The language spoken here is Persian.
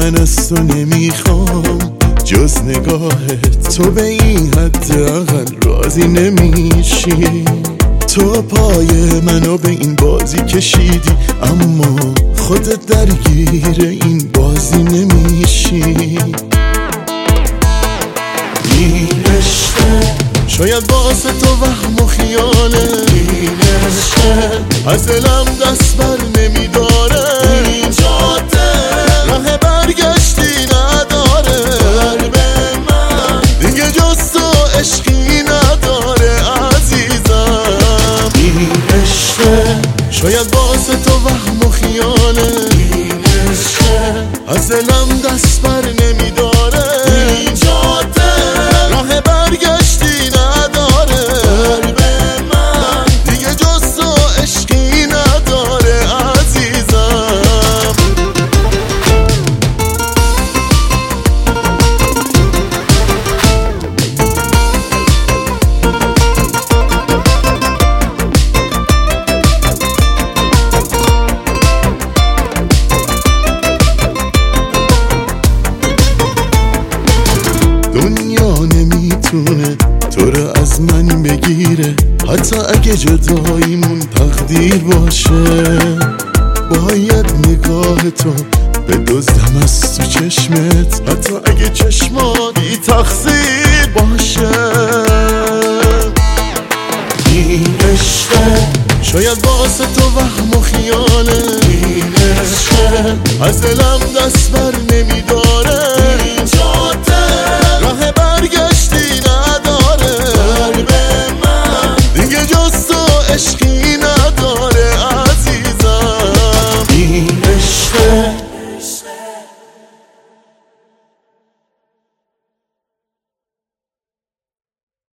من از تو نمیخوام جز نگاهت، تو به این حداقل راضی نمیشی. تو پای منو به این بازی کشیدی، اما خودت درگیر این بازی نمیشی. این عشقه شاید واسه تو وهم و خیاله، این عشقه از دلم دست بر نمیداره. این جاده راه برگشتی نداره، قلب من دیگه جز تو عشقی نداره عزیزم. این عشقه شاید واسه تو وهم و خیاله، این عشقه از دلم دست بر نمیداره. این جاده راه برگشتی نداره، قلب من دیگه جز تو عشقی نداره عزیزم. دنیا نمیتونه تو رو از من بگیره، حتی اگه جداییمون تقدیر باشه. باید نگاه تو بدزدم از تو چشمت، حتی اگه چشمات بی تقصیر باشه. این عشقه شاید واسه تو وهم و خیاله، این عشقه از دلم دست بر نمیداره.